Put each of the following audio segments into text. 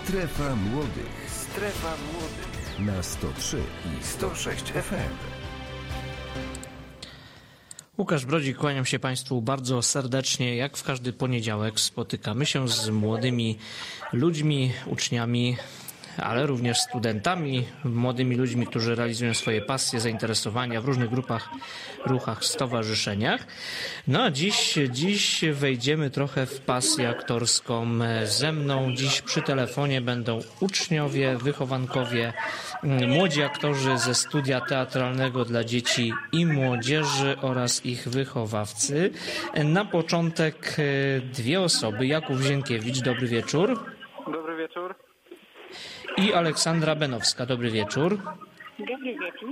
Strefa Młodych. Strefa Młodych. Na 103 i 106 FM. Łukasz Brodzik, kłaniam się Państwu bardzo serdecznie. Jak w każdy poniedziałek spotykamy się z młodymi ludźmi, uczniami, ale również studentami, młodymi ludźmi, którzy realizują swoje pasje, zainteresowania w różnych grupach, ruchach, stowarzyszeniach. No a dziś wejdziemy trochę w pasję aktorską. Ze mną dziś przy telefonie będą uczniowie, wychowankowie, młodzi aktorzy ze studia teatralnego dla dzieci i młodzieży oraz ich wychowawcy. Na początek dwie osoby. Jakub Zienkiewicz, dobry wieczór. Dobry wieczór. I Aleksandra Benowska. Dobry wieczór. Dobry wieczór.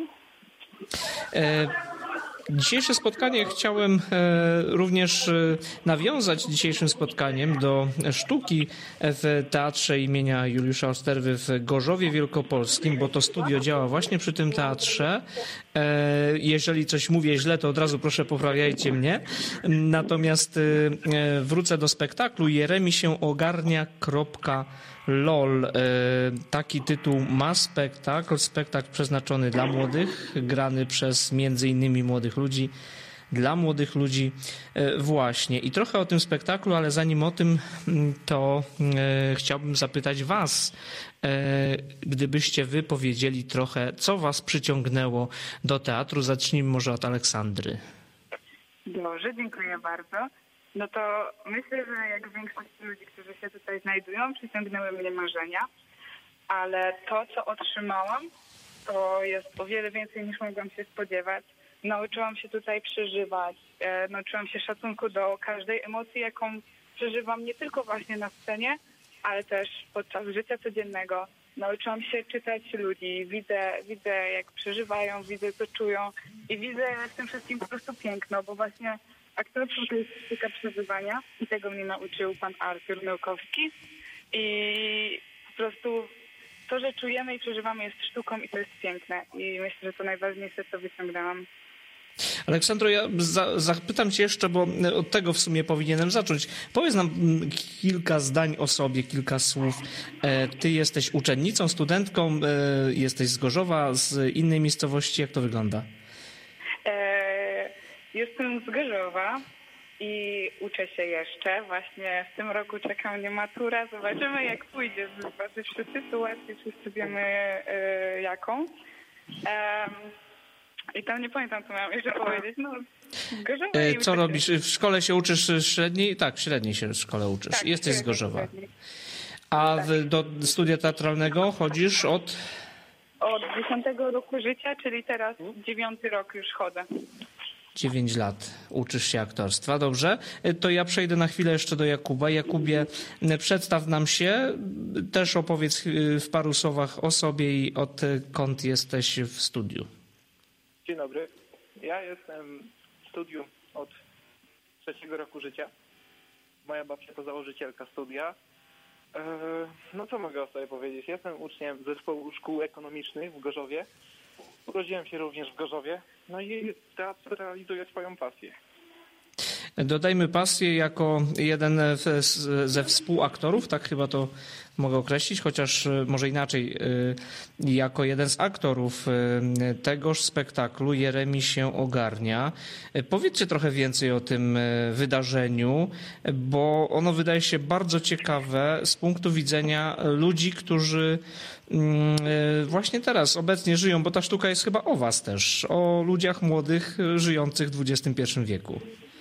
Dzisiejsze spotkanie chciałem również nawiązać dzisiejszym spotkaniem do sztuki w Teatrze imienia Juliusza Osterwy w Gorzowie Wielkopolskim, bo to studio działa właśnie przy tym teatrze. Jeżeli coś mówię źle, to od razu proszę poprawiajcie mnie. Natomiast wrócę do spektaklu. Jeremi się ogarnia. LOL. Taki tytuł ma spektakl przeznaczony dla młodych, grany przez między innymi młodych ludzi, dla młodych ludzi właśnie. I trochę o tym spektaklu, ale zanim o tym, to chciałbym zapytać Was, gdybyście wy powiedzieli trochę, co Was przyciągnęło do teatru. Zacznijmy może od Aleksandry. Dobrze, dziękuję bardzo. No to myślę, że jak większość ludzi, którzy się tutaj znajdują, przyciągnęły mnie marzenia, ale to, co otrzymałam, to jest o wiele więcej niż mogłam się spodziewać. Nauczyłam się tutaj przeżywać, nauczyłam się szacunku do każdej emocji, jaką przeżywam nie tylko właśnie na scenie, ale też podczas życia codziennego. Nauczyłam się czytać ludzi, widzę jak przeżywają, widzę co czują i widzę w tym wszystkim po prostu piękno, bo właśnie aktorstwo to jest sztuka przeżywania i tego mnie nauczył pan Artur Nałkowski. I po prostu to, że czujemy i przeżywamy jest sztuką i to jest piękne. I myślę, że to najważniejsze, co wyciągnęłam. Aleksandro, ja zapytam Cię jeszcze, bo od tego w sumie powinienem zacząć. Powiedz nam kilka zdań o sobie, kilka słów. Ty jesteś uczennicą, studentką, jesteś z Gorzowa, z innej miejscowości. Jak to wygląda? Jestem z Gorzowa i uczę się jeszcze. Właśnie w tym roku czeka mnie matura. Zobaczymy, jak pójdzie. Zważywszy sytuację, wszyscy wiemy jaką. I tam nie pamiętam, co miałam jeszcze powiedzieć. No, z Gorzowa i co robisz? W szkole się uczysz średniej? Tak, w średniej się w szkole uczysz. Tak, jesteś z Gorzowa. Średniej. A do studia teatralnego chodzisz od 10 roku życia, czyli teraz 9 rok już chodzę. 9 lat uczysz się aktorstwa, dobrze? To ja przejdę na chwilę jeszcze do Jakuba. Jakubie, przedstaw nam się, też opowiedz w paru słowach o sobie i odkąd jesteś w studiu. Dzień dobry. Ja jestem w studiu od 3 roku życia. Moja babcia to założycielka studia. No co mogę o sobie powiedzieć? Jestem uczniem zespołu szkół ekonomicznych w Gorzowie. Urodziłem się również w Gorzowie. No i teatr realizuje swoją pasję. Dodajmy pasję jako jeden ze współaktorów, tak chyba to mogę określić, chociaż może inaczej, jako jeden z aktorów tegoż spektaklu Jeremi się ogarnia. Powiedzcie trochę więcej o tym wydarzeniu, bo ono wydaje się bardzo ciekawe z punktu widzenia ludzi, którzy właśnie teraz obecnie żyją, bo ta sztuka jest chyba o was też, o ludziach młodych żyjących w XXI wieku.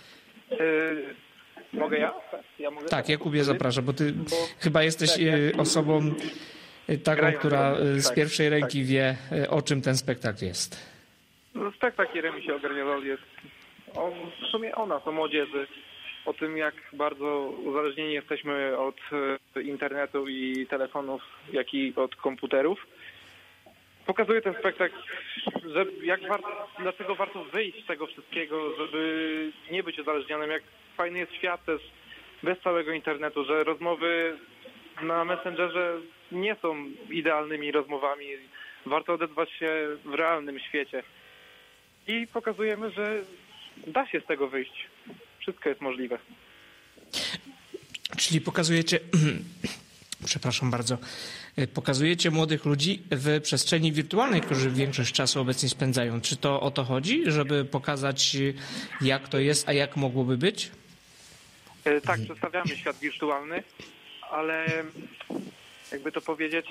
Mogę ja? Ja mogę tak, Jakubie, zapraszam, bo ty chyba jesteś osobą taką, która z pierwszej ręki wie, o czym ten spektakl jest. No, spektakl Jeremi się ogarnia jest w sumie o nas, o młodzieży, o tym, jak bardzo uzależnieni jesteśmy od internetu i telefonów, jak i od komputerów. Pokazuje ten spektakl, że dlaczego warto wyjść z tego wszystkiego, żeby nie być uzależnionym, jak fajny jest świat też bez całego internetu, że rozmowy na Messengerze nie są idealnymi rozmowami. Warto odezwać się w realnym świecie. I pokazujemy, że da się z tego wyjść. Wszystko jest możliwe. Czyli pokazujecie przepraszam bardzo, pokazujecie młodych ludzi w przestrzeni wirtualnej, którzy większość czasu obecnie spędzają. Czy to o to chodzi, żeby pokazać, jak to jest, a jak mogłoby być? Tak, przedstawiamy świat wirtualny, ale jakby to powiedzieć,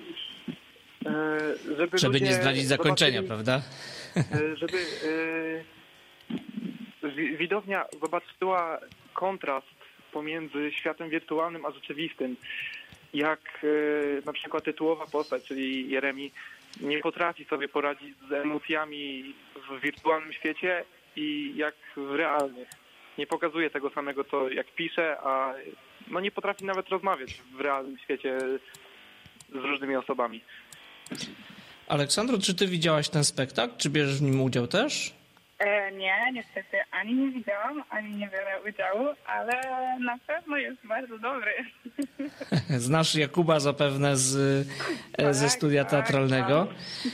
żeby nie zdradzić zakończenia, prawda? Żeby widownia zobaczyła kontrast pomiędzy światem wirtualnym a rzeczywistym. Jak na przykład tytułowa postać, czyli Jeremi, nie potrafi sobie poradzić z emocjami w wirtualnym świecie i jak w realnych. Nie pokazuje tego samego, co jak pisze, a nie potrafi nawet rozmawiać w realnym świecie z różnymi osobami. Aleksandro, czy ty widziałaś ten spektakl? Czy bierzesz w nim udział też? Nie, niestety ani nie widziałam, ani nie biorę udziału, ale na pewno jest bardzo dobry. Znasz Jakuba zapewne ze studia teatralnego.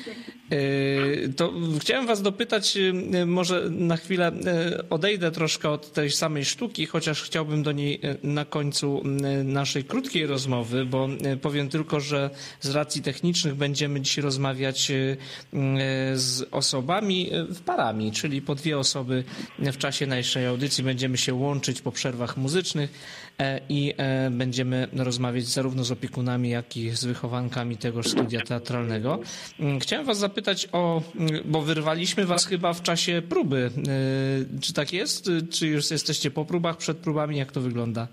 To chciałem was dopytać, może na chwilę odejdę troszkę od tej samej sztuki, chociaż chciałbym do niej na końcu naszej krótkiej rozmowy, bo powiem tylko, że z racji technicznych będziemy dziś rozmawiać z osobami w parami, czyli po 2 osoby w czasie naszej audycji będziemy się łączyć po przerwach muzycznych i będziemy rozmawiać zarówno z opiekunami, jak i z wychowankami tegoż studia teatralnego. Chciałem was zapytać bo wyrwaliśmy was chyba w czasie próby. Czy tak jest? Czy już jesteście po próbach, przed próbami? Jak to wygląda?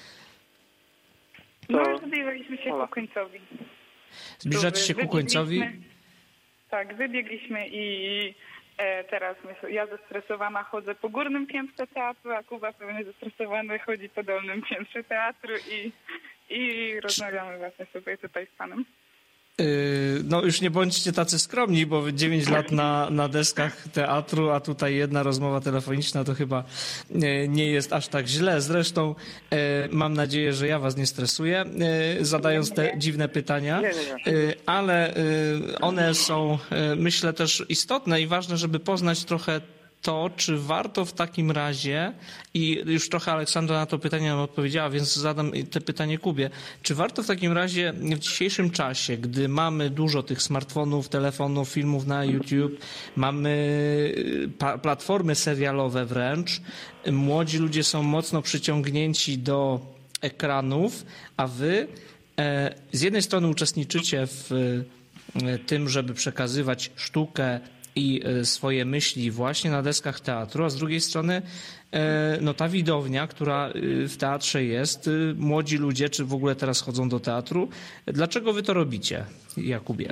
Już zbliżaliśmy się ku końcowi. Zbliżacie się ku końcowi? Tak, wybiegliśmy i teraz ja zestresowana chodzę po górnym piętrze teatru, a Kuba pewnie zestresowany chodzi po dolnym piętrze teatru i rozmawiamy właśnie sobie tutaj z panem. No już nie bądźcie tacy skromni, bo 9 lat na deskach teatru, a tutaj jedna rozmowa telefoniczna to chyba nie jest aż tak źle. Zresztą mam nadzieję, że ja was nie stresuję, zadając te dziwne pytania, ale one są, myślę, też istotne i ważne, żeby poznać trochę to, czy warto w takim razie, i już trochę Aleksandra na to pytanie nam odpowiedziała, więc zadam te pytanie Kubie. Czy warto w takim razie w dzisiejszym czasie, gdy mamy dużo tych smartfonów, telefonów, filmów na YouTube, mamy platformy serialowe wręcz, młodzi ludzie są mocno przyciągnięci do ekranów, a wy z jednej strony uczestniczycie w tym, żeby przekazywać sztukę i swoje myśli właśnie na deskach teatru, a z drugiej strony ta widownia, która w teatrze jest, młodzi ludzie, czy w ogóle teraz chodzą do teatru. Dlaczego wy to robicie, Jakubie?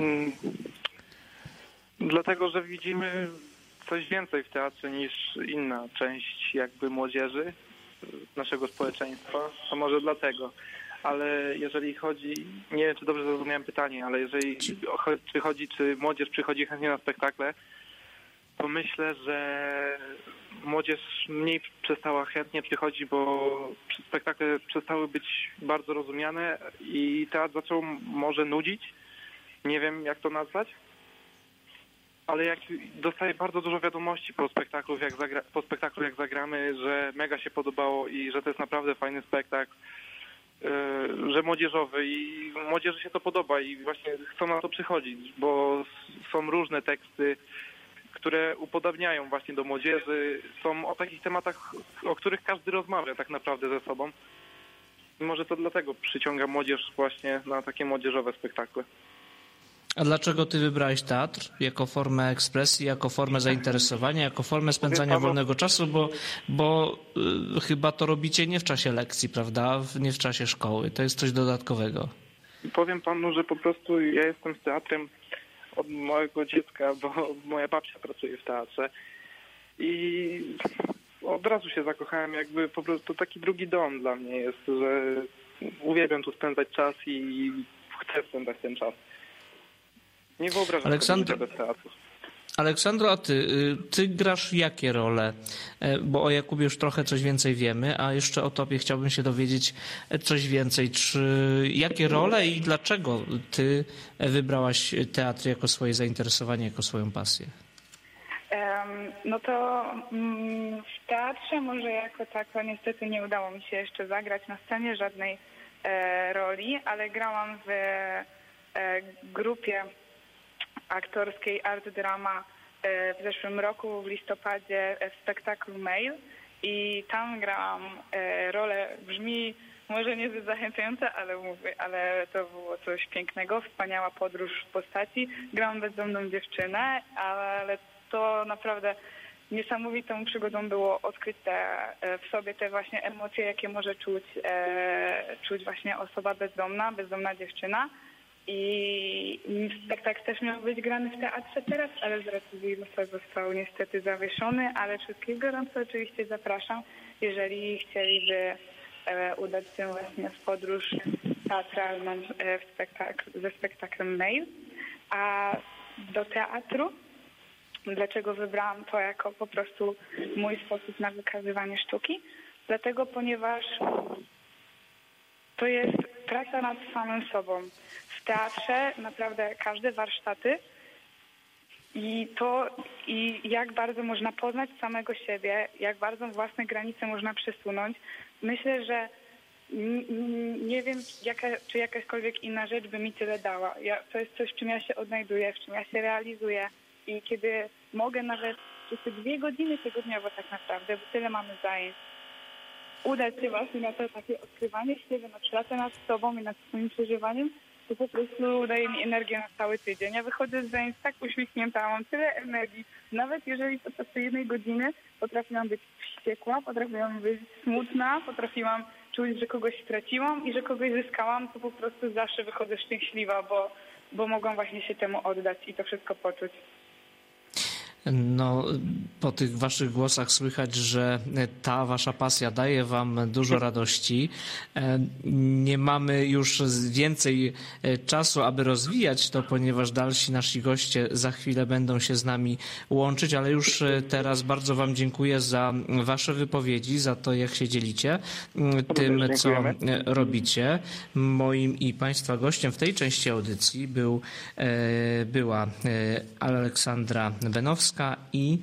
Dlatego, że widzimy coś więcej w teatrze niż inna część jakby młodzieży naszego społeczeństwa. To może dlatego. Ale jeżeli chodzi, nie wiem, czy dobrze zrozumiałem pytanie, ale jeżeli czy młodzież przychodzi chętnie na spektakle, to myślę, że młodzież mniej przestała chętnie przychodzić, bo spektakle przestały być bardzo rozumiane i teatr zaczął może nudzić. Nie wiem, jak to nazwać, ale jak dostaję bardzo dużo wiadomości po spektaklu, jak zagramy, że mega się podobało i że to jest naprawdę fajny spektakl, że młodzieżowy i młodzieży się to podoba i właśnie chcą na to przychodzić, bo są różne teksty, które upodabniają właśnie do młodzieży, są o takich tematach, o których każdy rozmawia tak naprawdę ze sobą. I może to dlatego przyciąga młodzież właśnie na takie młodzieżowe spektakle. A dlaczego ty wybrałeś teatr jako formę ekspresji, jako formę zainteresowania, jako formę spędzania wolnego czasu, bo chyba to robicie nie w czasie lekcji, prawda? Nie w czasie szkoły. To jest coś dodatkowego. Powiem panu, że po prostu ja jestem z teatrem od małego dziecka, bo moja babcia pracuje w teatrze i od razu się zakochałem, jakby po prostu taki drugi dom dla mnie jest, że uwielbiam tu spędzać czas i chcę spędzać ten czas. Nie wyobrażam sobie bez teatru. Aleksandro, a ty grasz jakie role? Bo o Jakubie już trochę coś więcej wiemy, a jeszcze o tobie chciałbym się dowiedzieć coś więcej. Jakie role i dlaczego ty wybrałaś teatr jako swoje zainteresowanie, jako swoją pasję? No to w teatrze może jako tako niestety nie udało mi się jeszcze zagrać na scenie żadnej roli, ale grałam w grupie aktorskiej Art Drama w zeszłym roku, w listopadzie, w spektaklu Mail i tam grałam rolę, brzmi może niezbyt zachęcająco, ale to było coś pięknego, wspaniała podróż w postaci. Grałam bezdomną dziewczynę, ale to naprawdę niesamowitą przygodą było odkryć w sobie te właśnie emocje, jakie może czuć właśnie osoba bezdomna dziewczyna. I spektakl też miał być grany w teatrze teraz, ale z racji wirusa został niestety zawieszony, ale wszystkich gorąco oczywiście zapraszam, jeżeli chcieliby udać się właśnie w podróż teatralną ze spektaklem Mail. A do teatru, dlaczego wybrałam to jako po prostu mój sposób na wykazywanie sztuki? Dlatego, ponieważ to jest praca nad samym sobą. W teatrze naprawdę każde warsztaty i jak bardzo można poznać samego siebie, jak bardzo własne granice można przesunąć. Myślę, że nie wiem, czy jakakolwiek inna rzecz by mi tyle dała. To jest coś, w czym ja się odnajduję, w czym ja się realizuję i kiedy mogę nawet przez te 2 godziny tygodniowo tak naprawdę, bo tyle mamy zajęć, udać się właśnie na to takie odkrywanie siebie, na pracę nad sobą i nad swoim przeżywaniem, to po prostu daje mi energię na cały tydzień. Ja wychodzę z zajęć tak uśmiechnięta, mam tyle energii. Nawet jeżeli podczas tej 1 godziny potrafiłam być wściekła, potrafiłam być smutna, potrafiłam czuć, że kogoś straciłam i że kogoś zyskałam, to po prostu zawsze wychodzę szczęśliwa, bo mogłam właśnie się temu oddać i to wszystko poczuć. No, po tych waszych głosach słychać, że ta wasza pasja daje wam dużo radości. Nie mamy już więcej czasu, aby rozwijać to, ponieważ dalsi nasi goście za chwilę będą się z nami łączyć, ale już teraz bardzo wam dziękuję za wasze wypowiedzi, za to, jak się dzielicie tym, co robicie. Moim i państwa gościem w tej części audycji była Aleksandra Benowska i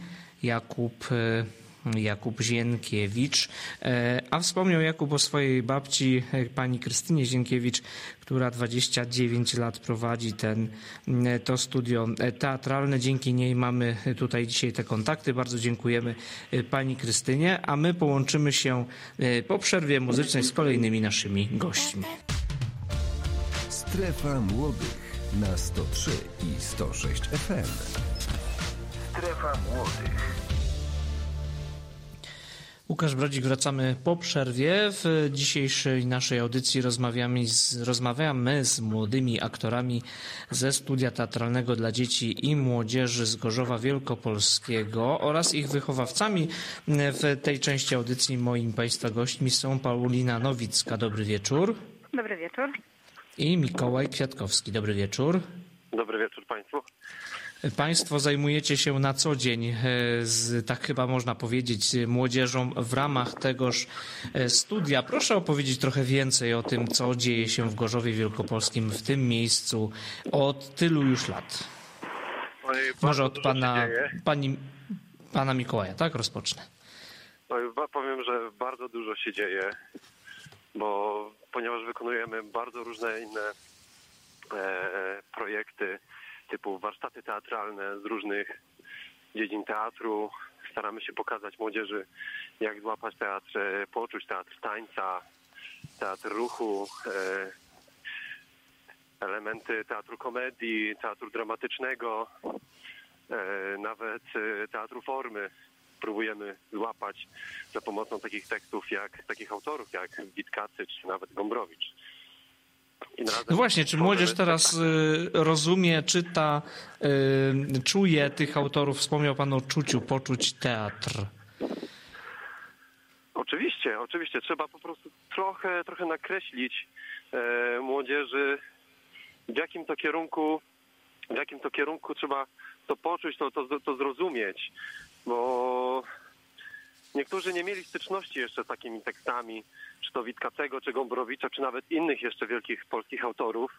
Jakub Zienkiewicz. A wspomniał Jakub o swojej babci, pani Krystynie Zienkiewicz, która 29 lat prowadzi to studio teatralne. Dzięki niej mamy tutaj dzisiaj te kontakty. Bardzo dziękujemy pani Krystynie, a my połączymy się po przerwie muzycznej z kolejnymi naszymi gośćmi. Strefa Młodych na 103 i 106 FM. Strefa Młodych. Łukasz Brodzik, wracamy po przerwie. W dzisiejszej naszej audycji rozmawiamy z młodymi aktorami ze Studia Teatralnego dla Dzieci i Młodzieży z Gorzowa Wielkopolskiego oraz ich wychowawcami. W tej części audycji moimi państwa gośćmi są Paulina Nowicka. Dobry wieczór. Dobry wieczór. I Mikołaj Kwiatkowski. Dobry wieczór. Dobry wieczór państwu. Państwo zajmujecie się na co dzień, tak chyba można powiedzieć, młodzieżą w ramach tegoż studia. Proszę opowiedzieć trochę więcej o tym, co dzieje się w Gorzowie Wielkopolskim, w tym miejscu od tylu już lat. Może od pana Mikołaja, tak? Rozpocznę. Powiem, że bardzo dużo się dzieje, ponieważ wykonujemy bardzo różne inne projekty, typu warsztaty teatralne z różnych dziedzin teatru. Staramy się pokazać młodzieży, jak złapać teatr, poczuć teatr tańca, teatr ruchu, elementy teatru komedii, teatru dramatycznego, nawet teatru formy. Próbujemy złapać za pomocą takich autorów jak Witkacy czy nawet Gombrowicz. No właśnie, czy młodzież teraz rozumie, czyta, czuje tych autorów? Wspomniał pan o czuciu, poczuć teatr. Oczywiście. Trzeba po prostu trochę nakreślić młodzieży, w jakim to kierunku trzeba to poczuć, to zrozumieć, bo niektórzy nie mieli styczności jeszcze z takimi tekstami, czy to Witkacego, czy Gombrowicza, czy nawet innych jeszcze wielkich polskich autorów,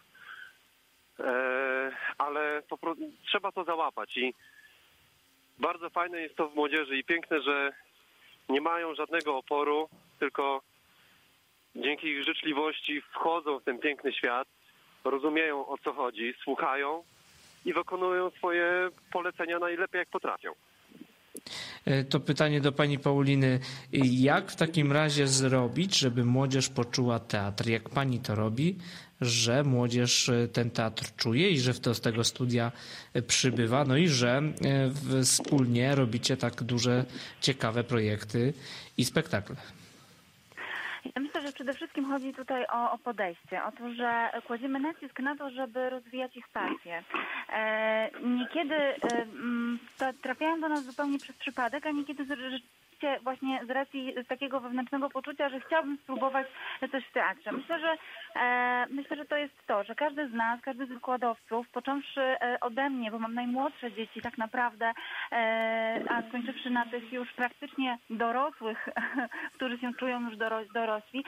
ale trzeba to załapać i bardzo fajne jest to w młodzieży i piękne, że nie mają żadnego oporu, tylko dzięki ich życzliwości wchodzą w ten piękny świat, rozumieją, o co chodzi, słuchają i wykonują swoje polecenia najlepiej, jak potrafią. To pytanie do pani Pauliny. Jak w takim razie zrobić, żeby młodzież poczuła teatr? Jak pani to robi, że młodzież ten teatr czuje i że z tego studia przybywa, no i że wspólnie robicie tak duże, ciekawe projekty i spektakle? Ja myślę, że przede wszystkim chodzi tutaj o podejście, o to, że kładziemy nacisk na to, żeby rozwijać ich pasję. Niekiedy trafiają do nas zupełnie przez przypadek, a niekiedy rzeczywiście właśnie z racji takiego wewnętrznego poczucia, że chciałbym spróbować coś w teatrze. Myślę, że to jest to, że każdy z nas, każdy z wykładowców, począwszy ode mnie, bo mam najmłodsze dzieci tak naprawdę, a skończywszy na tych już praktycznie dorosłych, którzy się czują już dorośli,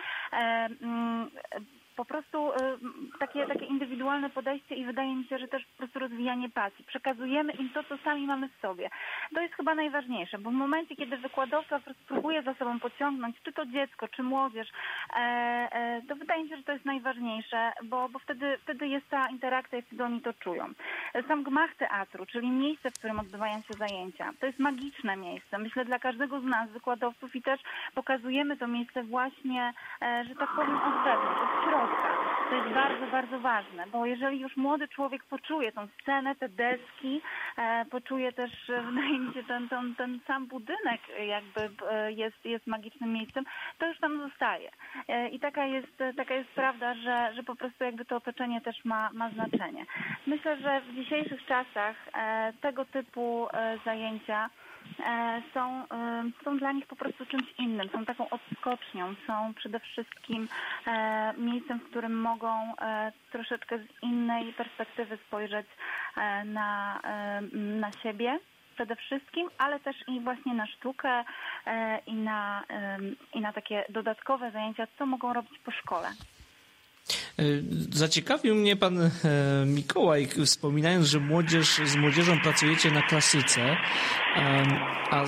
po prostu takie indywidualne podejście i wydaje mi się, że też po prostu rozwijanie pasji. Przekazujemy im to, co sami mamy w sobie. To jest chyba najważniejsze, bo w momencie, kiedy wykładowca próbuje za sobą pociągnąć, czy to dziecko, czy młodzież, to wydaje mi się, że to jest najważniejsze, bo wtedy jest ta interakcja i wtedy oni to czują. Sam gmach teatru, czyli miejsce, w którym odbywają się zajęcia, to jest magiczne miejsce. Myślę, dla każdego z nas, wykładowców, i też pokazujemy to miejsce właśnie, że tak powiem, od wewnątrz, od środka. To jest bardzo, bardzo ważne, bo jeżeli już młody człowiek poczuje tą scenę, te deski, poczuje też, wydaje mi się, ten sam budynek jakby jest magicznym miejscem, to już tam zostaje. I taka jest prawda, że po prostu jakby to otoczenie też ma znaczenie. Myślę, że w dzisiejszych czasach tego typu zajęcia są dla nich po prostu czymś innym, są taką odskocznią, są przede wszystkim miejscem, w którym mogą troszeczkę z innej perspektywy spojrzeć na siebie przede wszystkim, ale też i właśnie na sztukę i na takie dodatkowe zajęcia, co mogą robić po szkole. Zaciekawił mnie pan Mikołaj, wspominając, że z młodzieżą pracujecie na klasyce, a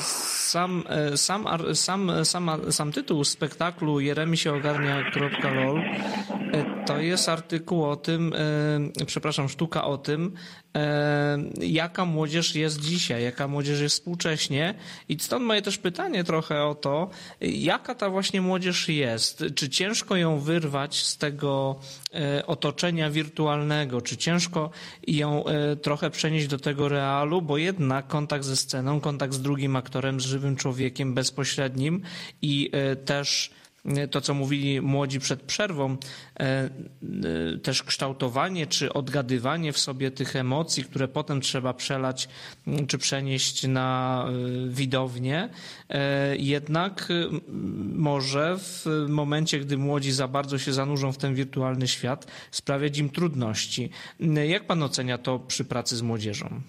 sam tytuł spektaklu Jeremi się ogarnia.lol to jest artykuł o tym, sztuka o tym, jaka młodzież jest dzisiaj, jaka młodzież jest współcześnie, i stąd moje też pytanie trochę o to, jaka ta właśnie młodzież jest, czy ciężko ją wyrwać z tego otoczenia wirtualnego, czy ciężko ją trochę przenieść do tego realu, bo jednak kontakt ze sceną, kontakt z drugim aktorem, z żywym człowiekiem bezpośrednim i też to, co mówili młodzi przed przerwą, też kształtowanie czy odgadywanie w sobie tych emocji, które potem trzeba przelać czy przenieść na widownię, jednak może w momencie, gdy młodzi za bardzo się zanurzą w ten wirtualny świat, sprawiać im trudności. Jak pan ocenia to przy pracy z młodzieżą?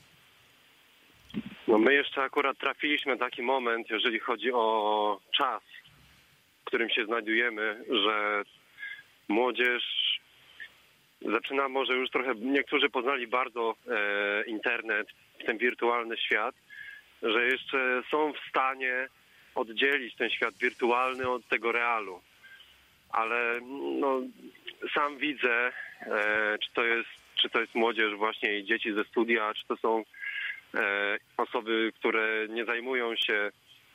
No my jeszcze akurat trafiliśmy na taki moment, jeżeli chodzi o czas, w którym się znajdujemy, że młodzież zaczyna może już trochę, niektórzy poznali bardzo internet, ten wirtualny świat, że jeszcze są w stanie oddzielić ten świat wirtualny od tego realu. Ale no, sam widzę, czy to jest młodzież właśnie i dzieci ze studia, czy to są osoby, które nie zajmują się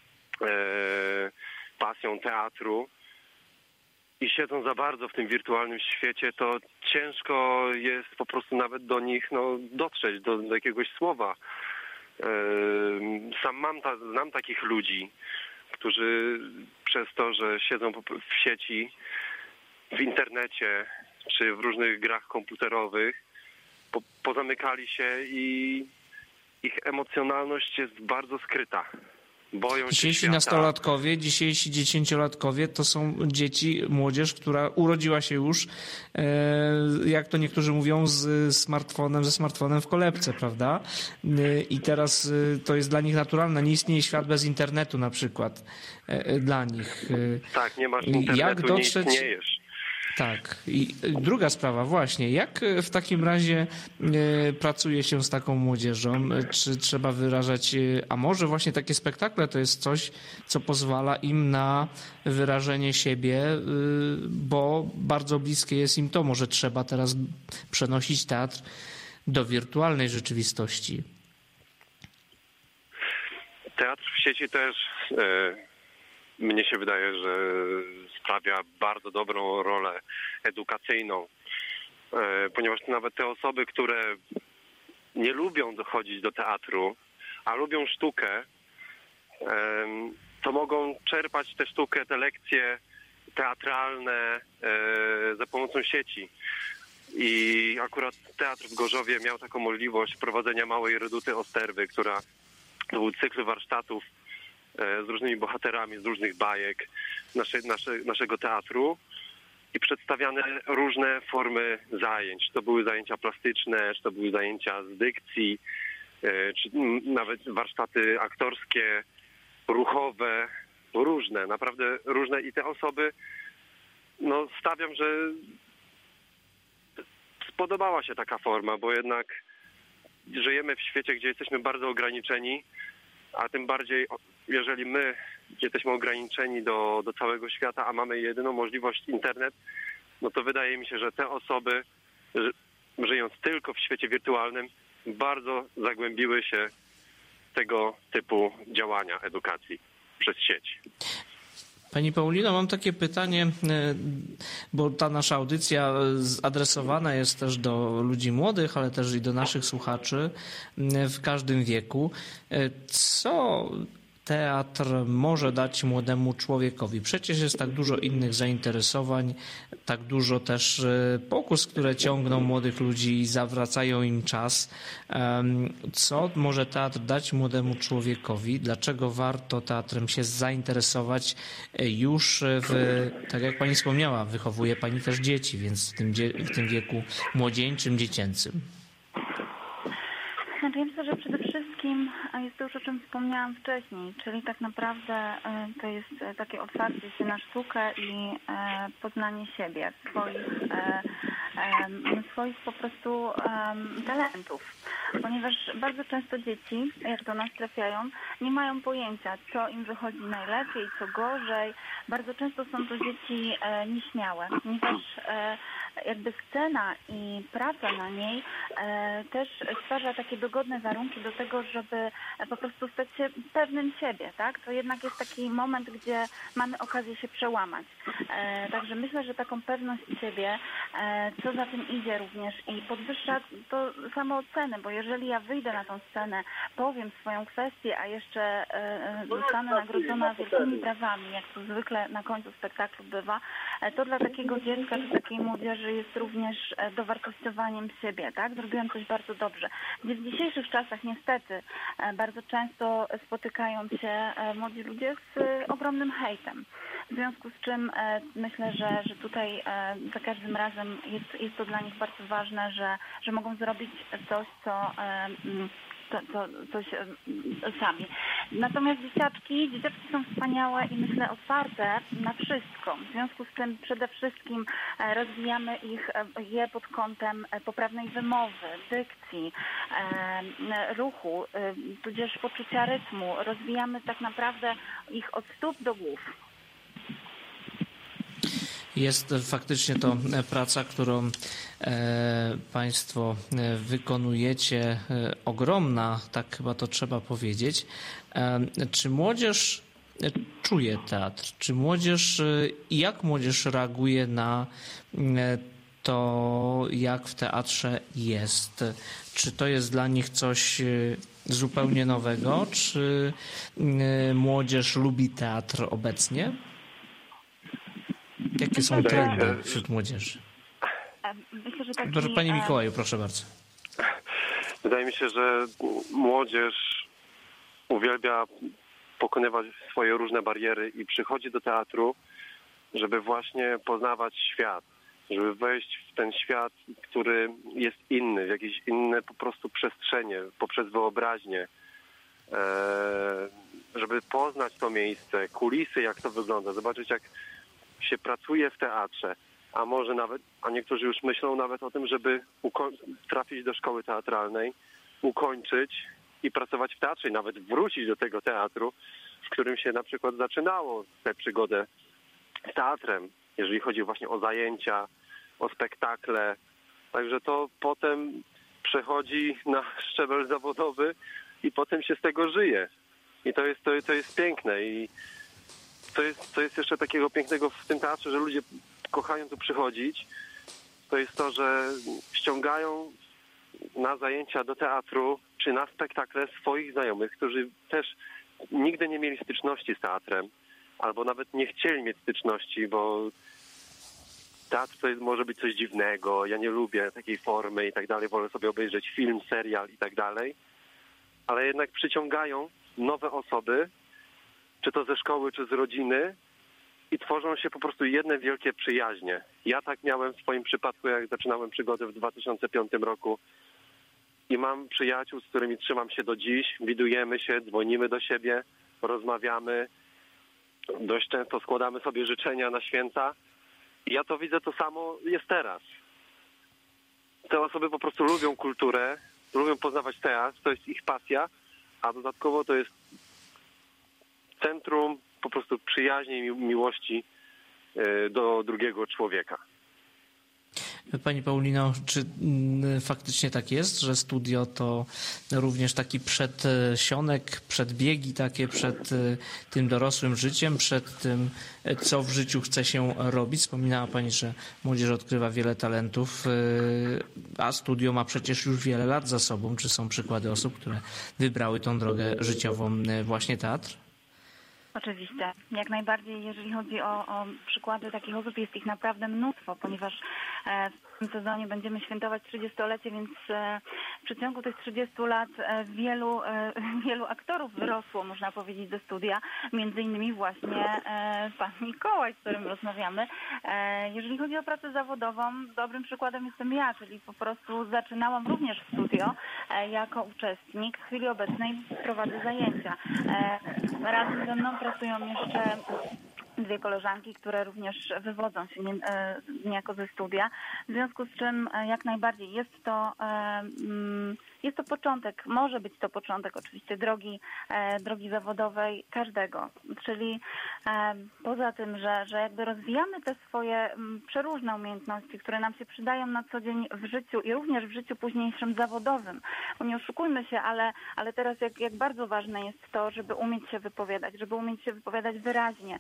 pasją teatru i siedzą za bardzo w tym wirtualnym świecie, to ciężko jest po prostu nawet do nich dotrzeć, do jakiegoś słowa. Sam znam takich ludzi, którzy przez to, że siedzą w sieci, w internecie czy w różnych grach komputerowych, pozamykali się i ich emocjonalność jest bardzo skryta. Boją się Dzisiejsi świata. nastolatkowie, dzisiejsi dziesięciolatkowie to są dzieci, młodzież, która urodziła się już, jak to niektórzy mówią, ze smartfonem w kolebce, prawda? I teraz to jest dla nich naturalne. Nie istnieje świat bez internetu na przykład dla nich. Tak, nie masz internetu, jak dotrzeć, nie istniejesz. Tak. I druga sprawa właśnie. Jak w takim razie pracuje się z taką młodzieżą? Czy trzeba wyrażać, a może właśnie takie spektakle to jest coś, co pozwala im na wyrażenie siebie, bo bardzo bliskie jest im to. Może trzeba teraz przenosić teatr do wirtualnej rzeczywistości. Teatr w sieci też mnie się wydaje, że sprawia bardzo dobrą rolę edukacyjną, ponieważ nawet te osoby, które nie lubią dochodzić do teatru, a lubią sztukę, to mogą czerpać tę sztukę, te lekcje teatralne za pomocą sieci. I akurat teatr w Gorzowie miał taką możliwość prowadzenia małej reduty Osterwy, to był cykl warsztatów z różnymi bohaterami, z różnych bajek naszego teatru i przedstawiane różne formy zajęć. Czy to były zajęcia plastyczne, czy to były zajęcia z dykcji, czy nawet warsztaty aktorskie, ruchowe, różne, naprawdę różne. I te osoby, stawiam, że spodobała się taka forma, bo jednak żyjemy w świecie, gdzie jesteśmy bardzo ograniczeni, a tym bardziej, jeżeli my jesteśmy ograniczeni do całego świata, a mamy jedyną możliwość internet, no to wydaje mi się, że te osoby, żyjąc tylko w świecie wirtualnym, bardzo zagłębiły się tego typu działania edukacji przez sieć. Pani Paulino, mam takie pytanie, bo ta nasza audycja adresowana jest też do ludzi młodych, ale też i do naszych słuchaczy w każdym wieku. Co teatr może dać młodemu człowiekowi? Przecież jest tak dużo innych zainteresowań, tak dużo też pokus, które ciągną młodych ludzi i zawracają im czas. Co może teatr dać młodemu człowiekowi? Dlaczego warto teatrem się zainteresować już tak jak pani wspomniała, wychowuje pani też dzieci, więc w tym wieku młodzieńczym, dziecięcym? Znaczy, ja myślę, że przede wszystkim jest to już, o czym wspomniałam wcześniej, czyli tak naprawdę to jest takie otwarcie się na sztukę i poznanie siebie, swoich po prostu talentów. Ponieważ bardzo często dzieci, jak do nas trafiają, nie mają pojęcia, co im wychodzi najlepiej, co gorzej. Bardzo często są to dzieci nieśmiałe, ponieważ jakby scena i praca na niej też stwarza takie dogodne warunki do tego, żeby po prostu stać się pewnym siebie, tak? To jednak jest taki moment, gdzie mamy okazję się przełamać. Także myślę, że taką pewność siebie, co za tym idzie również i podwyższa to samoocenę, bo jeżeli ja wyjdę na tą scenę, powiem swoją kwestię, a jeszcze zostanę nagrodzona wielkimi brawami, jak to zwykle na końcu spektaklu bywa, to dla takiego dziecka czy takiej młodzieży jest również dowartościowaniem siebie, tak? Zrobiłem coś bardzo dobrze. Gdzie w dzisiejszych czasach niestety bardzo często spotykają się młodzi ludzie z ogromnym hejtem. W związku z czym myślę, że tutaj za każdym razem jest to dla nich bardzo ważne, że mogą zrobić coś, coś sami. Natomiast dzieciaczki są wspaniałe i myślę otwarte na wszystko. W związku z tym przede wszystkim rozwijamy je pod kątem poprawnej wymowy, dykcji, ruchu, tudzież poczucia rytmu. Rozwijamy tak naprawdę ich od stóp do głów. Jest faktycznie to praca, którą Państwo wykonujecie, ogromna, tak chyba to trzeba powiedzieć. Czy młodzież czuje teatr? Jak młodzież reaguje na to, jak w teatrze jest? Czy to jest dla nich coś zupełnie nowego? Czy młodzież lubi teatr obecnie? Jakie są trendy wśród młodzieży? Myślę, że Panie Mikołaju, proszę bardzo. Wydaje mi się, że młodzież uwielbia pokonywać swoje różne bariery i przychodzi do teatru, żeby właśnie poznawać świat, żeby wejść w ten świat, który jest inny, w jakieś inne po prostu przestrzenie, poprzez wyobraźnię, żeby poznać to miejsce, kulisy, jak to wygląda, zobaczyć, jak się pracuje w teatrze, a niektórzy już myślą nawet o tym, żeby trafić do szkoły teatralnej, ukończyć i pracować w teatrze, i nawet wrócić do tego teatru, w którym się na przykład zaczynało tę przygodę z teatrem, jeżeli chodzi właśnie o zajęcia, o spektakle. Także to potem przechodzi na szczebel zawodowy i potem się z tego żyje. I to jest piękne. I to jest jeszcze takiego pięknego w tym teatrze, że ludzie kochają tu przychodzić. To jest to, że ściągają na zajęcia do teatru czy na spektakle swoich znajomych, którzy też nigdy nie mieli styczności z teatrem, albo nawet nie chcieli mieć styczności, bo teatr to może być coś dziwnego, ja nie lubię takiej formy i tak dalej, wolę sobie obejrzeć film, serial i tak dalej, ale jednak przyciągają nowe osoby, czy to ze szkoły, czy z rodziny, i tworzą się po prostu jedne wielkie przyjaźnie. Ja tak miałem w swoim przypadku, jak zaczynałem przygodę w 2005 roku i mam przyjaciół, z którymi trzymam się do dziś, widujemy się, dzwonimy do siebie, rozmawiamy, dość często składamy sobie życzenia na święta. I ja to widzę, to samo jest teraz. Te osoby po prostu lubią kulturę, lubią poznawać teatr, to jest ich pasja, a dodatkowo to jest centrum po prostu przyjaźni i miłości do drugiego człowieka. Pani Paulino, czy faktycznie tak jest, że studio to również taki przedsionek, przedbiegi takie przed tym dorosłym życiem, przed tym, co w życiu chce się robić? Wspominała Pani, że młodzież odkrywa wiele talentów, a studio ma przecież już wiele lat za sobą. Czy są przykłady osób, które wybrały tą drogę życiową, właśnie teatr? Oczywiście, jak najbardziej, jeżeli chodzi o przykłady takich osób, jest ich naprawdę mnóstwo, ponieważ w tym sezonie będziemy świętować 30-lecie, więc w przeciągu tych 30 lat wielu aktorów wyrosło, można powiedzieć, do studia, między innymi właśnie pan Mikołaj, z którym rozmawiamy. Jeżeli chodzi o pracę zawodową, dobrym przykładem jestem ja, czyli po prostu zaczynałam również w studio jako uczestnik. W chwili obecnej prowadzę zajęcia. Razem ze mną pracują jeszcze dwie koleżanki, które również wywodzą się niejako ze studia, w związku z czym jak najbardziej jest to początek, może być to początek oczywiście drogi zawodowej każdego, czyli poza tym, że jakby rozwijamy te swoje przeróżne umiejętności, które nam się przydają na co dzień w życiu i również w życiu późniejszym zawodowym, bo nie oszukujmy się, ale teraz jak bardzo ważne jest to, żeby umieć się wypowiadać wyraźnie,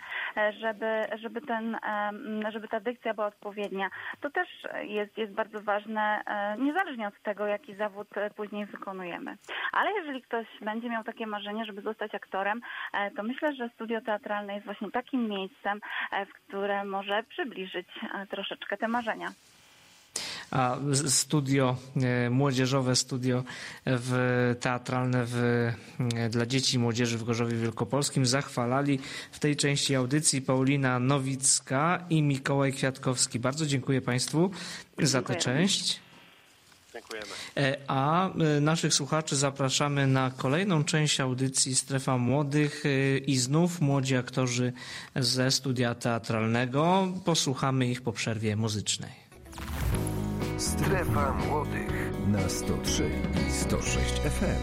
żeby ta dykcja była odpowiednia. To też jest bardzo ważne, niezależnie od tego, jaki zawód później wykonujemy. Ale jeżeli ktoś będzie miał takie marzenie, żeby zostać aktorem, to myślę, że studio teatralne jest właśnie takim miejscem, w które może przybliżyć troszeczkę te marzenia. A studio, młodzieżowe studio teatralne dla dzieci i młodzieży w Gorzowie Wielkopolskim zachwalali w tej części audycji Paulina Nowicka i Mikołaj Kwiatkowski. Bardzo dziękuję Państwu za tę część. Dziękujemy. A naszych słuchaczy zapraszamy na kolejną część audycji Strefa Młodych i znów młodzi aktorzy ze studia teatralnego. Posłuchamy ich po przerwie muzycznej. Strefa Młodych na 103 i 106 FM.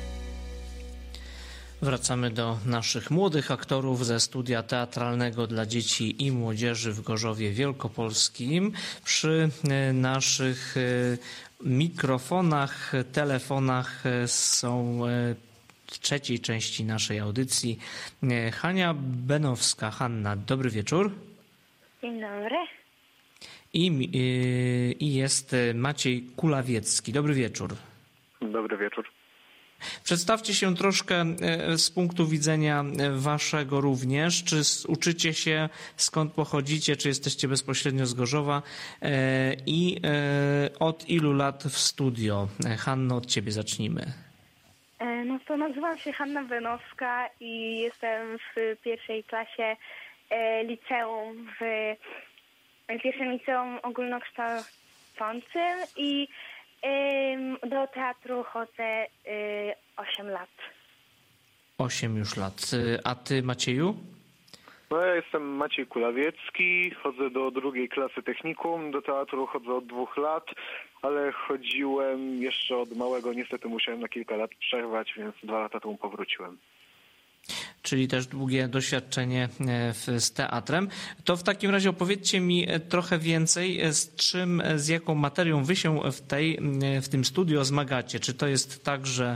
Wracamy do naszych młodych aktorów ze studia teatralnego dla dzieci i młodzieży w Gorzowie Wielkopolskim. Przy naszych mikrofonach, telefonach są w trzeciej części naszej audycji Hania Benowska. Hanna, dobry wieczór. Dzień dobry. I jest Maciej Kulawiecki. Dobry wieczór. Dobry wieczór. Przedstawcie się troszkę z punktu widzenia waszego również. Czy uczycie się, skąd pochodzicie, czy jesteście bezpośrednio z Gorzowa i od ilu lat w studio? Hanno, od ciebie zacznijmy. No to nazywam się Hanna Benowska i jestem w pierwszej klasie liceum w pierwszym liceum ogólnokształcącym i do teatru chodzę 8 lat. 8 już lat. A ty, Macieju? No ja jestem Maciej Kulawiecki, chodzę do 2. klasy technikum, do teatru chodzę od 2 lat, ale chodziłem jeszcze od małego, niestety musiałem na kilka lat przerwać, więc 2 lata temu powróciłem. Czyli też długie doświadczenie z teatrem. To w takim razie opowiedzcie mi trochę więcej, z jaką materią wy się w tym studio zmagacie. Czy to jest tak, że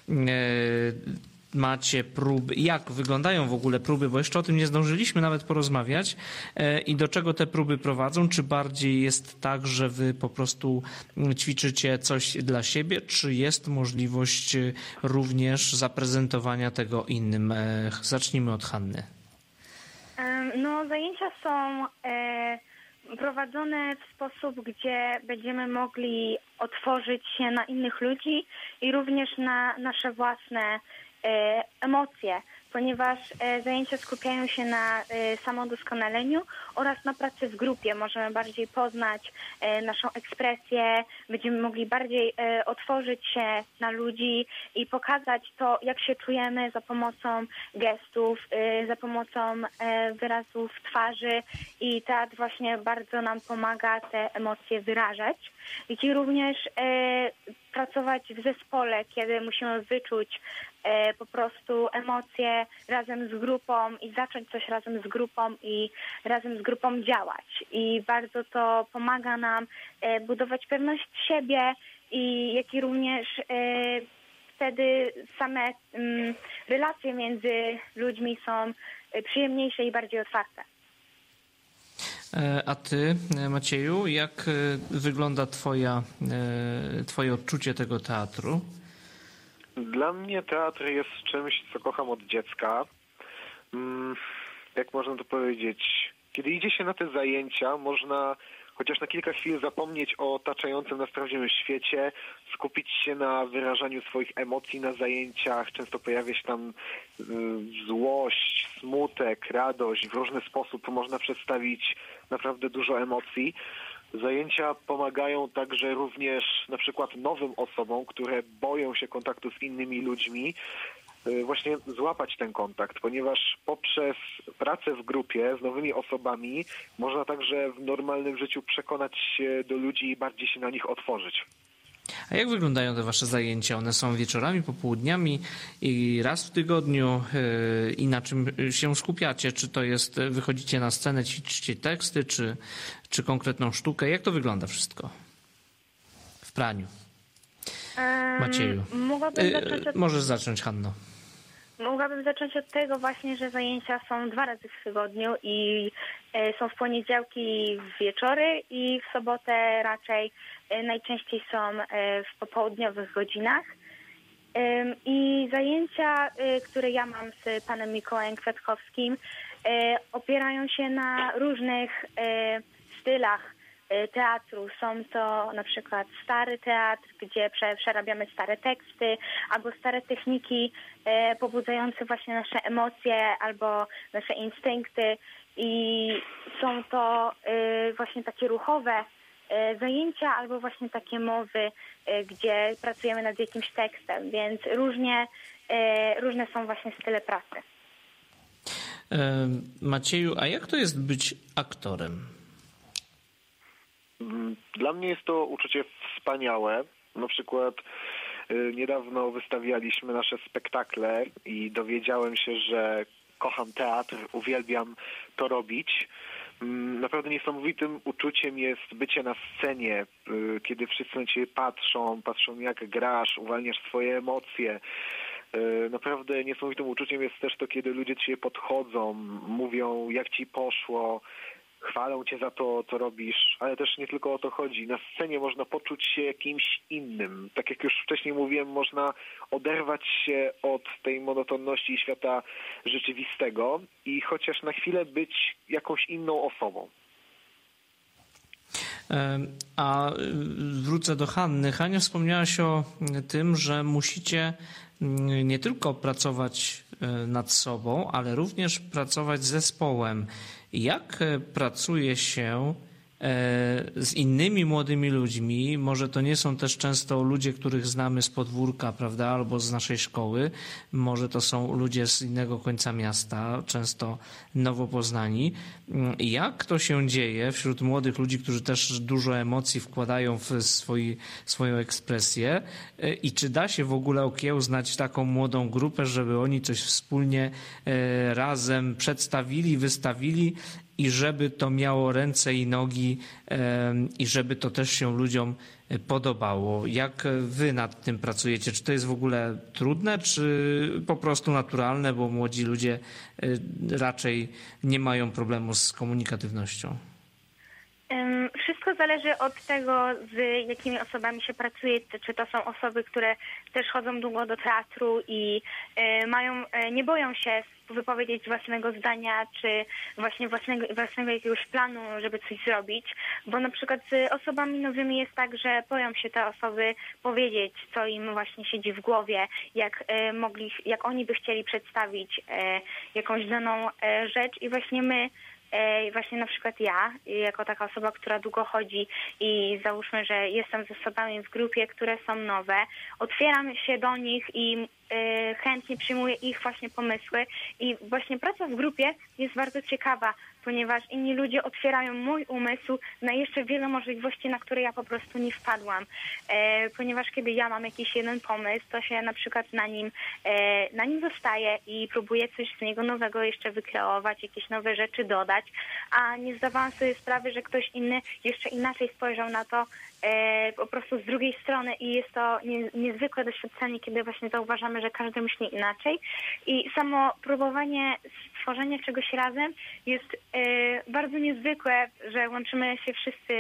macie próby, jak wyglądają w ogóle próby, bo jeszcze o tym nie zdążyliśmy nawet porozmawiać i do czego te próby prowadzą, czy bardziej jest tak, że wy po prostu ćwiczycie coś dla siebie, czy jest możliwość również zaprezentowania tego innym? Zacznijmy od Hanny. No, zajęcia są prowadzone w sposób, gdzie będziemy mogli otworzyć się na innych ludzi i również na nasze własne emocje, ponieważ zajęcia skupiają się na samodoskonaleniu oraz na pracy w grupie. Możemy bardziej poznać naszą ekspresję, będziemy mogli bardziej otworzyć się na ludzi i pokazać to, jak się czujemy za pomocą gestów, za pomocą wyrazów twarzy i teatr właśnie bardzo nam pomaga te emocje wyrażać. I również pracować w zespole, kiedy musimy wyczuć po prostu emocje razem z grupą i zacząć coś razem z grupą i razem z grupą działać. I bardzo to pomaga nam budować pewność siebie jak i również wtedy same relacje między ludźmi są przyjemniejsze i bardziej otwarte. A ty, Macieju, jak wygląda twoje odczucie tego teatru? Dla mnie teatr jest czymś, co kocham od dziecka. Jak można to powiedzieć? Kiedy idzie się na te zajęcia, można chociaż na kilka chwil zapomnieć o otaczającym nas prawdziwym świecie, skupić się na wyrażaniu swoich emocji na zajęciach. Często pojawia się tam złość, smutek, radość. W różny sposób można przedstawić naprawdę dużo emocji. Zajęcia pomagają także również na przykład nowym osobom, które boją się kontaktu z innymi ludźmi, właśnie złapać ten kontakt, ponieważ poprzez pracę w grupie z nowymi osobami można także w normalnym życiu przekonać się do ludzi i bardziej się na nich otworzyć. A jak wyglądają te wasze zajęcia? One są wieczorami, popołudniami i raz w tygodniu i na czym się skupiacie? Czy to jest, wychodzicie na scenę, ćwiczycie teksty, czy konkretną sztukę? Jak to wygląda wszystko w praniu? Macieju. Możesz zacząć, Hanno. Mogłabym zacząć od tego właśnie, że zajęcia są 2 razy w tygodniu i są w poniedziałki wieczory i w sobotę raczej najczęściej są w popołudniowych godzinach. I zajęcia, które ja mam z panem Mikołajem Kwiatkowskim, opierają się na różnych stylach teatru. Są to na przykład stary teatr, gdzie przerabiamy stare teksty, albo stare techniki pobudzające właśnie nasze emocje albo nasze instynkty i są to właśnie takie ruchowe zajęcia albo właśnie takie mowy, gdzie pracujemy nad jakimś tekstem, więc różne są właśnie style pracy. Macieju, a jak to jest być aktorem? Dla mnie jest to uczucie wspaniałe. Na przykład niedawno wystawialiśmy nasze spektakle i dowiedziałem się, że kocham teatr, uwielbiam to robić. Naprawdę niesamowitym uczuciem jest bycie na scenie, kiedy wszyscy na ciebie patrzą jak grasz, uwalniasz swoje emocje. Naprawdę niesamowitym uczuciem jest też to, kiedy ludzie do ciebie podchodzą, mówią jak ci poszło, chwalą cię za to, co robisz, ale też nie tylko o to chodzi. Na scenie można poczuć się jakimś innym. Tak jak już wcześniej mówiłem, można oderwać się od tej monotonności świata rzeczywistego i chociaż na chwilę być jakąś inną osobą. A wrócę do Hanny. Hania, wspomniałaś o tym, że musicie nie tylko pracować nad sobą, ale również pracować z zespołem. Jak pracuje się z innymi młodymi ludźmi. Może to nie są też często ludzie, których znamy z podwórka, prawda, albo z naszej szkoły. Może to są ludzie z innego końca miasta, często nowo poznani. Jak to się dzieje wśród młodych ludzi, którzy też dużo emocji wkładają w swoją ekspresję, i czy da się w ogóle okiełznać taką młodą grupę, żeby oni coś wspólnie razem przedstawili, wystawili i żeby to miało ręce i nogi i żeby to też się ludziom podobało. Jak wy nad tym pracujecie? Czy to jest w ogóle trudne, czy po prostu naturalne, bo młodzi ludzie raczej nie mają problemu z komunikatywnością? Wszystko zależy od tego, z jakimi osobami się pracuje, czy to są osoby, które też chodzą długo do teatru i nie boją się wypowiedzieć własnego zdania, czy właśnie własnego jakiegoś planu, żeby coś zrobić, bo na przykład z osobami nowymi jest tak, że boją się te osoby powiedzieć, co im właśnie siedzi w głowie, jak oni by chcieli przedstawić jakąś daną rzecz i właśnie na przykład ja, jako taka osoba, która długo chodzi i załóżmy, że jestem z osobami w grupie, które są nowe, otwieram się do nich i chętnie przyjmuję ich właśnie pomysły i właśnie praca w grupie jest bardzo ciekawa, ponieważ inni ludzie otwierają mój umysł na jeszcze wiele możliwości, na które ja po prostu nie wpadłam. Ponieważ kiedy ja mam jakiś jeden pomysł, to się na przykład na nim zostaje i próbuję coś z niego nowego jeszcze wykreować, jakieś nowe rzeczy dodać, a nie zdawałam sobie sprawy, że ktoś inny jeszcze inaczej spojrzał na to po prostu z drugiej strony i jest to niezwykłe doświadczenie, kiedy właśnie zauważamy, że każdy myśli inaczej i samo próbowanie stworzenia czegoś razem jest bardzo niezwykłe, że łączymy się wszyscy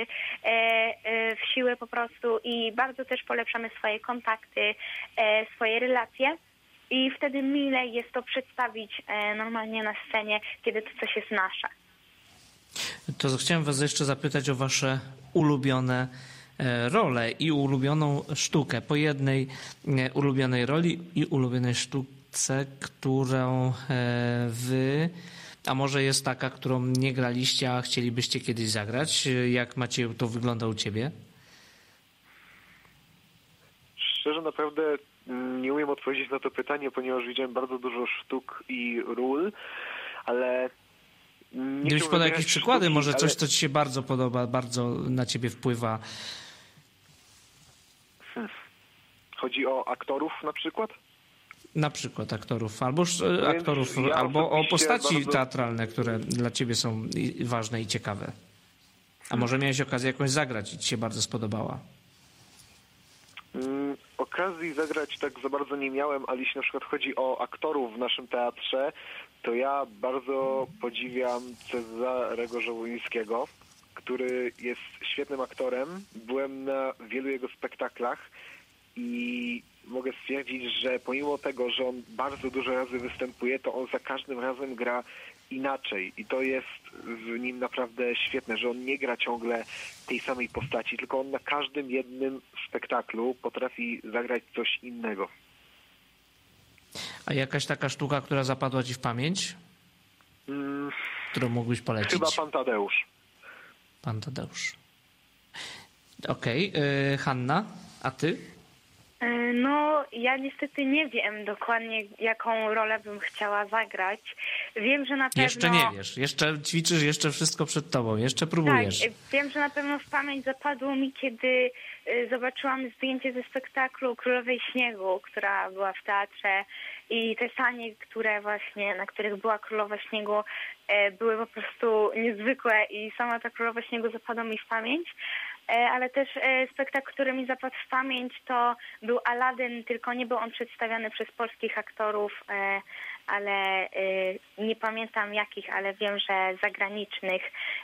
w siłę po prostu i bardzo też polepszamy swoje kontakty, swoje relacje i wtedy milej jest to przedstawić normalnie na scenie, kiedy to coś jest nasze. To chciałem was jeszcze zapytać o wasze ulubione rolę i ulubioną sztukę. Po jednej ulubionej roli i ulubionej sztuce, którą wy, a może jest taka, którą nie graliście, a chcielibyście kiedyś zagrać. Jak, Macieju, to wygląda u ciebie? Szczerze, naprawdę nie umiem odpowiedzieć na to pytanie, ponieważ widziałem bardzo dużo sztuk i ról, ale... Gdybyś podał jakieś przykłady, sztuki, może coś, co ci się bardzo podoba, bardzo na ciebie wpływa. Chodzi o aktorów na przykład? Na przykład aktorów, albo o postaci teatralne, które dla ciebie są ważne i ciekawe. A może miałeś okazję jakąś zagrać i ci się bardzo spodobała? Okazji zagrać tak za bardzo nie miałem, ale jeśli na przykład chodzi o aktorów w naszym teatrze, to ja bardzo podziwiam Cezarego Żołońskiego, który jest świetnym aktorem. Byłem na wielu jego spektaklach i mogę stwierdzić, że pomimo tego, że on bardzo dużo razy występuje, to on za każdym razem gra inaczej i to jest w nim naprawdę świetne, że on nie gra ciągle tej samej postaci, tylko on na każdym jednym spektaklu potrafi zagrać coś innego. A jakaś taka sztuka, która zapadła ci w pamięć? Którą mógłbyś polecić? Chyba Pan Tadeusz. Pan Tadeusz. Okej. Hanna, a ty? No, ja niestety nie wiem dokładnie, jaką rolę bym chciała zagrać. Wiem, że na pewno... Jeszcze nie wiesz. Jeszcze ćwiczysz, jeszcze wszystko przed tobą. Jeszcze próbujesz. Tak, wiem, że na pewno w pamięć zapadło mi, kiedy zobaczyłam zdjęcie ze spektaklu Królowej Śniegu, która była w teatrze i te sanie, na których była Królowa Śniegu, były po prostu niezwykłe i sama ta Królowa Śniegu zapadła mi w pamięć. Ale też spektakl, który mi zapadł w pamięć, to był Aladdin, tylko nie był on przedstawiany przez polskich aktorów, ale nie pamiętam jakich, ale wiem, że zagranicznych.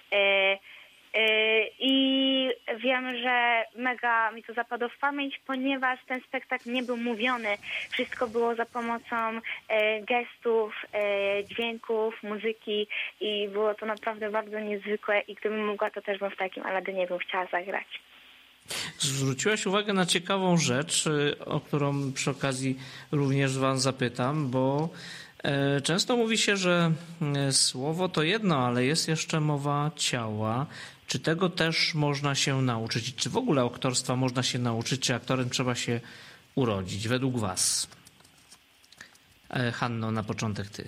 I wiem, że mega mi to zapadło w pamięć, ponieważ ten spektakl nie był mówiony. Wszystko było za pomocą gestów, dźwięków, muzyki i było to naprawdę bardzo niezwykłe i gdybym mogła, to też bym w takim Aladynie chciała zagrać. Zwróciłaś uwagę na ciekawą rzecz, o którą przy okazji również was zapytam, bo Często mówi się, że słowo to jedno, ale jest jeszcze mowa ciała. Czy tego też można się nauczyć? Czy w ogóle aktorstwa można się nauczyć? Czy aktorem trzeba się urodzić według was? Hanno, na początek ty.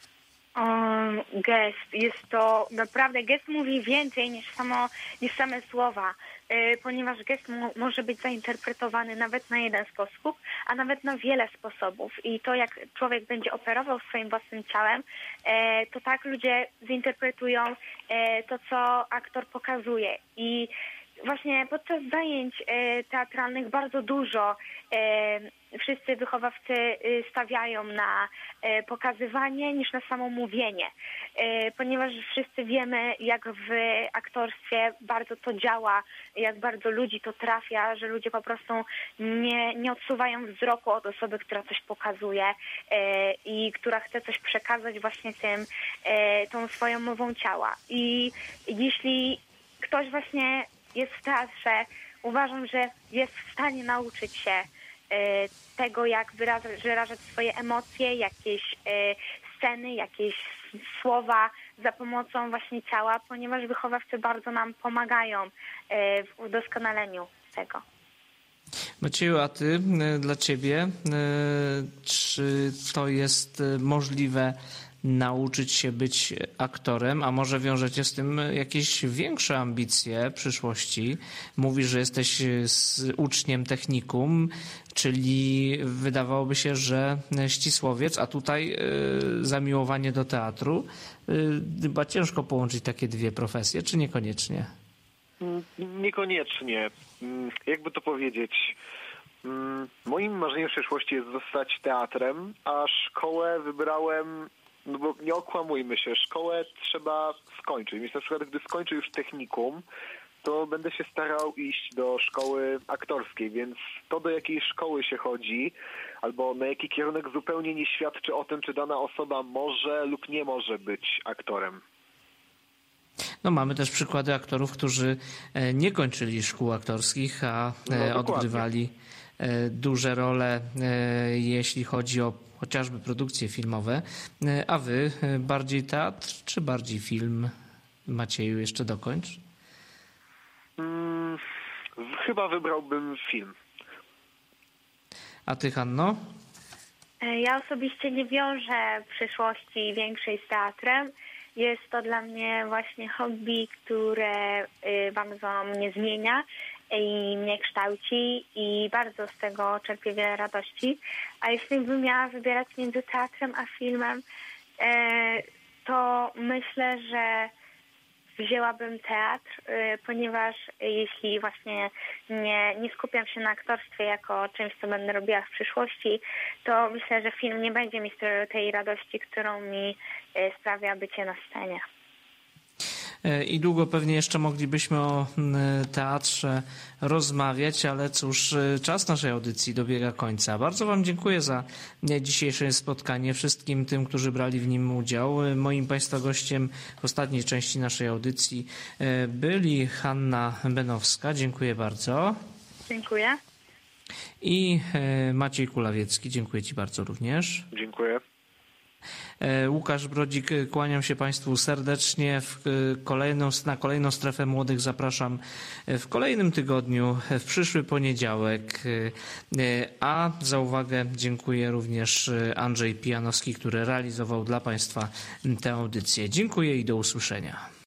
Gest. Jest to naprawdę, gest mówi więcej niż same słowa, ponieważ gest może być zainterpretowany nawet na jeden sposób, a nawet na wiele sposobów. I to, jak człowiek będzie operował swoim własnym ciałem, to tak ludzie zinterpretują to, co aktor pokazuje. I właśnie podczas zajęć teatralnych bardzo dużo wszyscy wychowawcy stawiają na pokazywanie niż na samo mówienie, ponieważ wszyscy wiemy, jak w aktorstwie bardzo to działa, jak bardzo ludzi to trafia, że ludzie po prostu nie odsuwają wzroku od osoby, która coś pokazuje i która chce coś przekazać właśnie tą swoją mową ciała. I jeśli ktoś właśnie jest w teatrze, uważam, że jest w stanie nauczyć się tego, jak wyrażać swoje emocje, jakieś sceny, jakieś słowa za pomocą właśnie ciała, ponieważ wychowawcy bardzo nam pomagają w udoskonaleniu tego. Macieju, a ty, dla ciebie, czy to jest możliwe nauczyć się być aktorem, a może wiążecie z tym jakieś większe ambicje przyszłości? Mówisz, że jesteś uczniem technikum, czyli wydawałoby się, że ścisłowiec, a tutaj zamiłowanie do teatru. Chyba ciężko połączyć takie dwie profesje, czy niekoniecznie? Niekoniecznie. Jakby to powiedzieć? Moim marzeniem w przyszłości jest zostać teatrem, a szkołę wybrałem, no bo nie okłamujmy się, szkołę trzeba skończyć. Więc na przykład gdy skończę już technikum, to będę się starał iść do szkoły aktorskiej, więc to, do jakiej szkoły się chodzi, albo na jaki kierunek, zupełnie nie świadczy o tym, czy dana osoba może lub nie może być aktorem. No, mamy też przykłady aktorów, którzy nie kończyli szkół aktorskich, a odgrywali duże role, jeśli chodzi o chociażby produkcje filmowe. A wy bardziej teatr, czy bardziej film? Macieju, jeszcze dokończ. Chyba wybrałbym film. A ty, Hanno? Ja osobiście nie wiążę przyszłości większej z teatrem. Jest to dla mnie właśnie hobby, które bardzo mnie zmienia i mnie kształci i bardzo z tego czerpię wiele radości. A jeśli bym miała wybierać między teatrem a filmem, to myślę, że wzięłabym teatr, ponieważ jeśli właśnie nie skupiam się na aktorstwie jako czymś, co będę robiła w przyszłości, to myślę, że film nie będzie mi sprawiał tej radości, którą mi sprawia bycie na scenie. I długo pewnie jeszcze moglibyśmy o teatrze rozmawiać, ale cóż, czas naszej audycji dobiega końca. Bardzo wam dziękuję za dzisiejsze spotkanie, wszystkim tym, którzy brali w nim udział. Moim państwa gościem w ostatniej części naszej audycji byli Hanna Benowska. Dziękuję bardzo. Dziękuję. I Maciej Kulawiecki. Dziękuję ci bardzo również. Dziękuję. Łukasz Brodzik, kłaniam się państwu serdecznie. Na kolejną strefę młodych zapraszam w kolejnym tygodniu, w przyszły poniedziałek. A za uwagę dziękuję również Andrzej Pijanowski, który realizował dla państwa tę audycję. Dziękuję i do usłyszenia.